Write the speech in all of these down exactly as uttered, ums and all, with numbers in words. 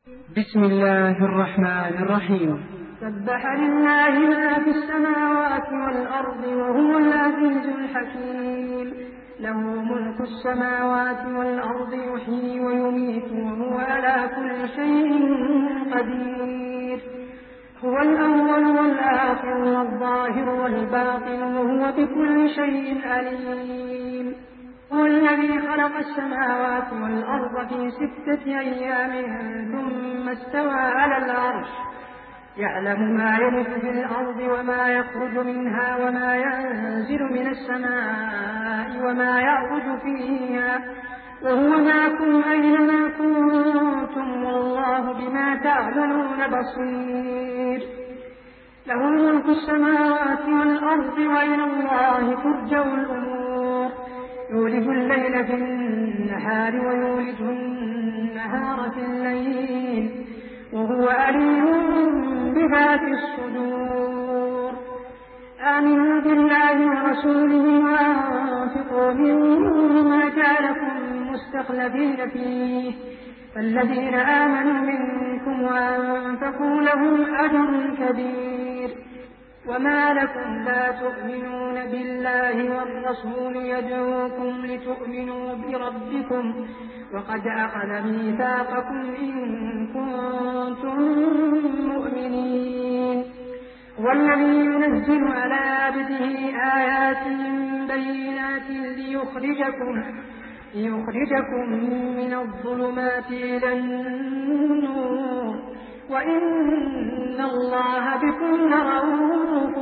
بسم الله الرحمن الرحيم. سبح لله ما في السماوات والأرض وهو العزيز الحكيم. له ملك السماوات والأرض يحيي ويميت وهو على كل شيء قدير. هو الأول والآخر والظاهر والباطن وهو بكل شيء عليم. هو الذي خلق السماوات والأرض في ستة أيام ثم استوى على العرش يعلم ما يلج في الأرض وما يخرج منها وما ينزل من السماء وما يعرج فيها وهو معكم أينما كنتم والله بما تعملون بصير. له ملك السماوات والأرض وإلى الله ترجع الأمور. يولج الليل في النهار ويولج النهار في الليل وهو عليم بذات الصدور. آمنوا بالله ورسوله وأنفقوا مما جعلكم مستخلفين فيه فالذين آمنوا منكم وأنفقوا لهم أجر كبير. وما لكم لا تؤمنون بالله والرسول يدعوكم لتؤمنوا بربكم وقد أخذ ميثاقكم إن كنتم مؤمنين. والذي ينزل على عبده آيات بينات ليخرجكم ليخرجكم من الظلمات إلى النور وإن الله بكم رءوف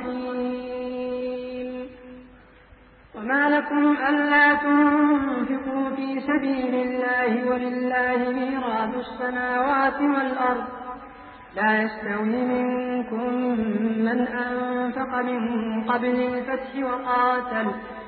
رحيم. وما لكم ألا تنفقوا في سبيل الله ولله ميراث السماوات والأرض لا يستوي منكم من أنفق من قبل الفتح وقاتل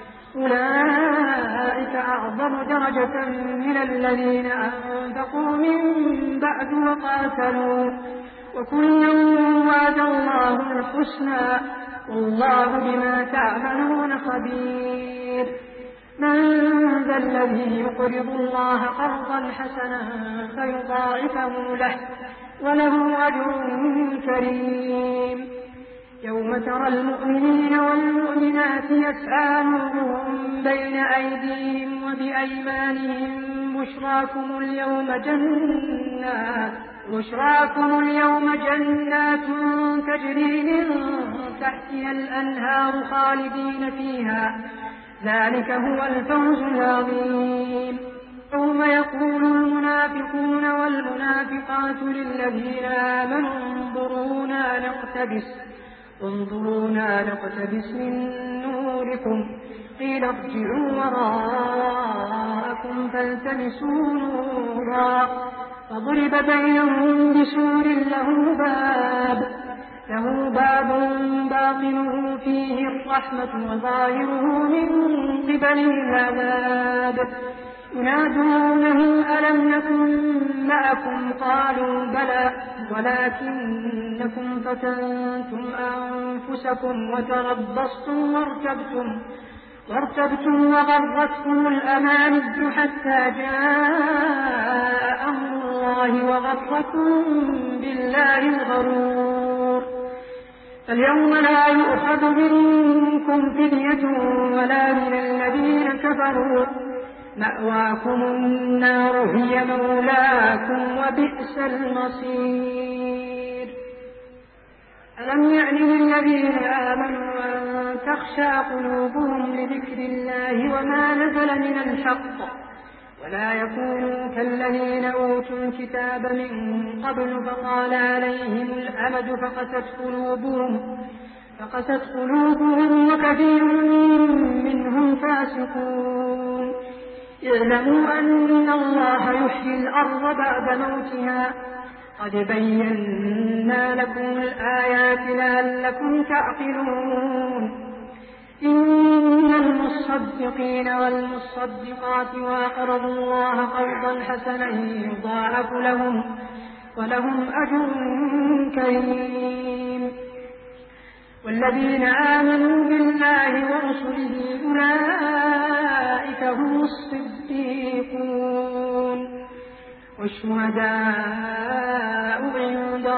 أولئك أعظم درجة من الذين أنفقوا من بعد وقاتلوا وكلا وعد الله الحسنى والله بما تعملون خبير. من ذا الذي يقرض الله قرضا حسنا فيضاعفه له وله أجر كريم. يوم ترى المؤمنين والمؤمنات يسعى نورهم بين أيديهم وبأيمانهم بشراكم اليوم جنات بشراكم اليوم جنات تجري من تحتها الأنهار خالدين فيها ذلك هو الفوز العظيم. يوم يقول المنافقون والمنافقات للذين آمنوا انظرونا نقتبس انظرونا نقتبس من نوركم قيل ارجعوا وراءكم فالتمسوا نورا فضرب بينهم بسور له باب له باب باطنه فيه الرحمة وظاهره من قبله العذاب ينادونهم ألم نكن معكم قالوا بلى ولكنكم فتنتم أنفسكم وتربصتم وارتبتم وارتبتم وغرتكم الأماني حتى جاء أمر الله وغركم بالله الغرور. اليوم لا يؤخذ منكم فدية ولا من الذين كفروا مأواكم النار هي مولاكم وبئس المصير. ألم يعن للذين آمنوا أن تخشع قلوبهم لذكر الله وما نزل من الحق ولا يكونوا كالذين أوتوا الكتاب من قبل فطال عليهم الأمد فقست قلوبهم فقست قلوبهم وكثير منهم فاسقون. اعلموا أن الله يحيي الأرض بعد موتها قد بينا لكم الآيات لعلكم تعقلون. إن المصدقين والمصدقات وأقرضوا الله قرضا حسنا يضاعف لهم ولهم أجر كريم. والذين آمنوا بالله ورسله أولئك هم الصديقون والشهداء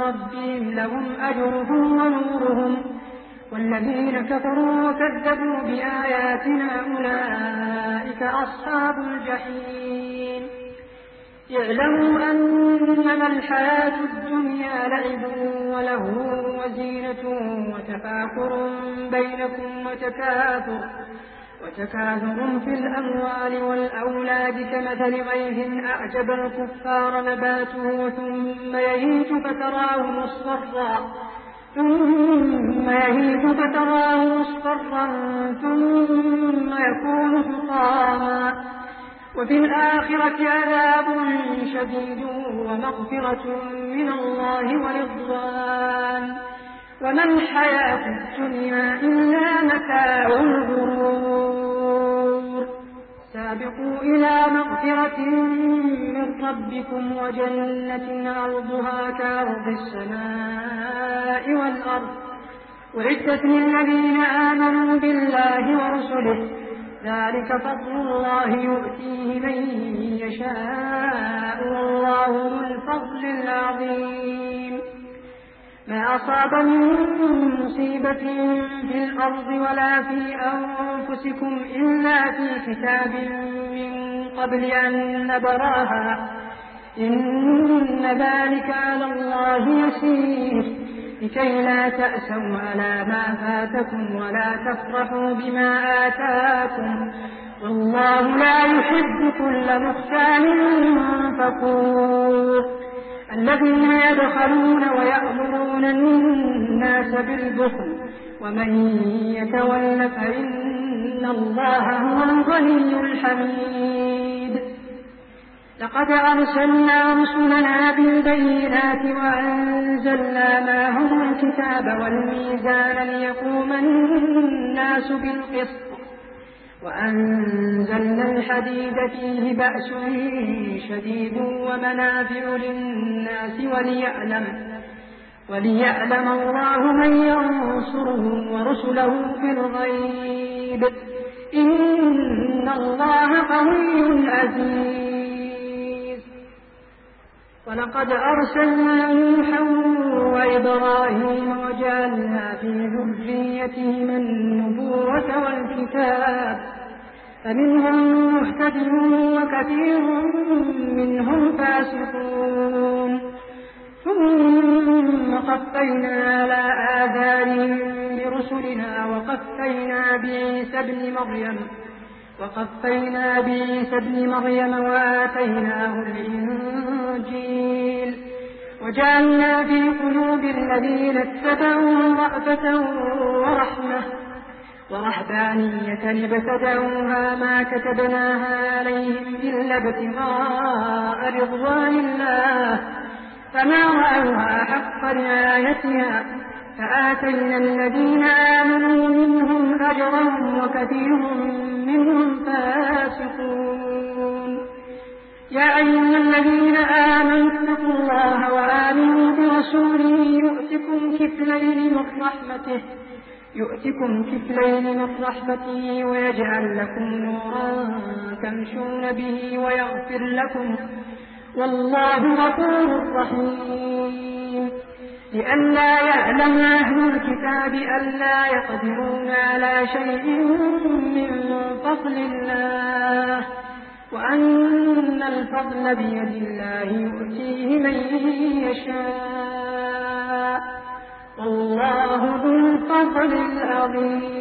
ربهم لهم أجرهم ونورهم، والذين كفروا وكذبوا بآياتنا أولئك أصحاب الجحيم. اعلموا أنما الحياة الدنيا لعب ولهو وزينة وتفاخر بينكم وتكاثر وتكاثر في الأموال والأولاد كمثل غيث أعجب الكفار نباته ثم يهيج فتراه مصفرا ثم يهيج فتراه مصفرا ثم يكون حطاما وفي الآخرة عذاب شديد ومغفرة من الله ورضوان وما الحياة الدنيا إلا متاع الغرور. سابقوا إلى مغفرة من ربكم وجنة عرضها كعرض السماء والأرض أعدت للذين آمنوا بالله ورسله، ذلك فضل الله يؤتيه من يشاء والله ذو الفضل العظيم. ما أصاب من مصيبة في الأرض ولا في أنفسكم إلا في كتاب من قبل أن نبراها إن ذلك على الله يسير، لكي لا تأسوا على ما فاتكم ولا تفرحوا بما آتاكم والله لا يحب كل مختال فخور. الذين يبخلون ويأمرون الناس بالبخل ومن يتول فإن الله هو الغني الحميد. لقد أرسلنا رسلنا بالبينات وأنزلنا معهم الكتاب والميزان ليقوم الناس بالقسط وأنزلنا الحديد فيه بأس شديد ومنافع للناس وليعلم, وليعلم الله من ينصره ورسله بالغيب إن الله قوي عزيز. ولقد أرسلنا نوحا وإبراهيم وجعلنا في ذريتهما النبوة والكتاب فمنهم مهتد وكثير منهم فاسقون ثم قفينا على آثارهم برسلنا وقفينا بعيسى ابن مريم وقفينا بعيسى ابن مريم وآتيناه الإنجيل وجعلنا في قلوب الذين اتبعوا رأفة ورحمة ورهبانية ابتدعوها ما كتبناها عليهم إلا ابتغاء رضوان الله فما رأوها حق رعايتها فآتينا الذين آمنوا منهم أجرهم وكثير منهم فاسقون. يا أيها الذين آمنوا اتقوا الله وآمنوا برسوله يؤتكم كفلين من رحمته يؤتكم كفلين من رحمته ويجعل لكم نورا تمشون به ويغفر لكم والله غفور رحيم. لئلا يعلم أهل الكتاب ألا يقدرون على شيء من فضل الله وأن الفضل بيد الله يؤتيه من يشاء والله ذو الفضل العظيم.